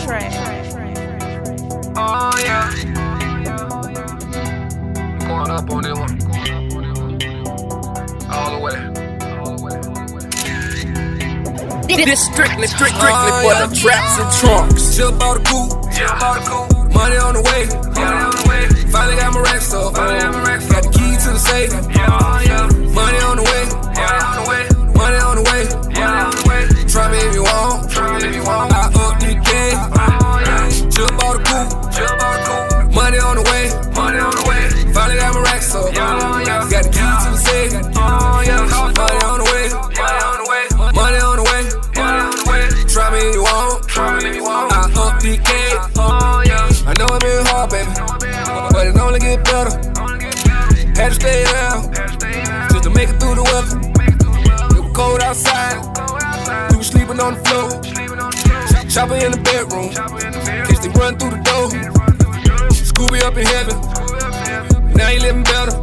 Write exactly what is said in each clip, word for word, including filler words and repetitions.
Oh yeah. Going up on this one. All the way. This strictly, strictly, strictly uh, for yeah. the traps and trunks. Jump out the coupe, jump out the coupe. Money on the way, money on the way. Finally got my racks up, finally got my racks up. Got the key to the safe, yeah, yeah. Money on the way, money on the way. Money on the way, money on the way. Try me if you want, try me if you want. I up the game, jump out the coupe, jump out the coupe. Money on the way, money on the way. Finally got my racks up, yeah, yeah. Got the key to the safe, oh yeah. Money on the way, money on the way. Money on the way, money on the way. Try me if you want, try me if you want. I up the game, oh yeah. I know it been hard, baby, but it only get better. Had to stay down, just to make it through the weather. It was cold outside, we was sleeping on the floor. Chopper in the bedroom, case they run through the door. Scooby up in heaven, now he living better.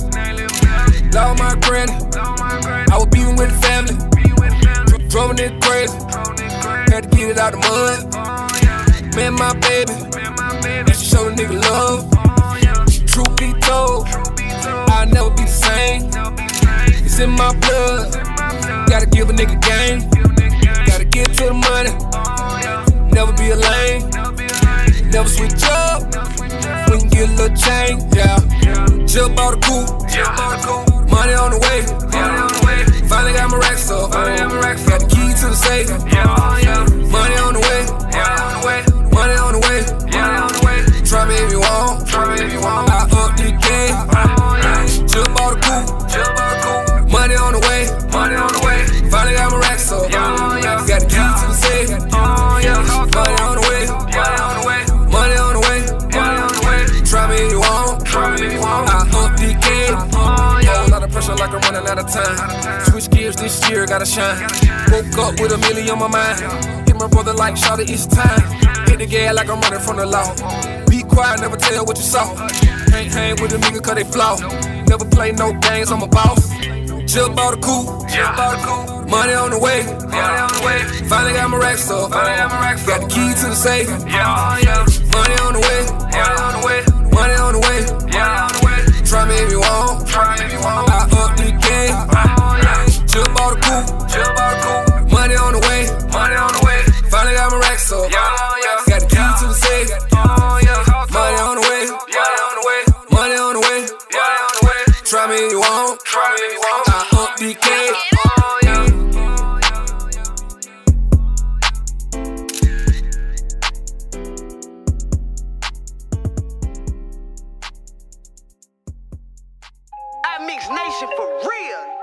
Lost my granny, I was beefing with the family. Drumming it crazy, had to get it out the mud. Man, my baby, and she showed a nigga love. Truth be told, I'll never be the same. It's in my blood, gotta give a nigga game. Gotta get to the money, never be a lame. Never switch up, we can get a little change, yeah. Jump out the coupe, money on the way. Finally got my racks up, got the key to the safe. Money on the way, money on the way. Try me if you want, I up the game. Jump out the coupe, money on the way. Finally got my racks up, got the key to the safe. Money on the way, money on the way. Try me if you want, I up the game. Whole lot of pressure like I'm running out of time. Switch gears this year, gotta shine. Woke up with a million on my mind. Hit my brother like shout it, it's time. Hit the gas like I'm running from the law. Be quiet, never tell what you saw. Ain't hang with a nigga cause they flaw. Never play no games, I'm a boss. Jump out the coupe, money on the way. Finally got my racks up, got the key to the safe. Money on the way, money on the way. Try me if you want, I up the game. Jump out the coupe, money on the way. Finally got my racks up, got the key to the safe. Money on the way, money on the way. Try me if you want, I up the game. I Mix Nation for real.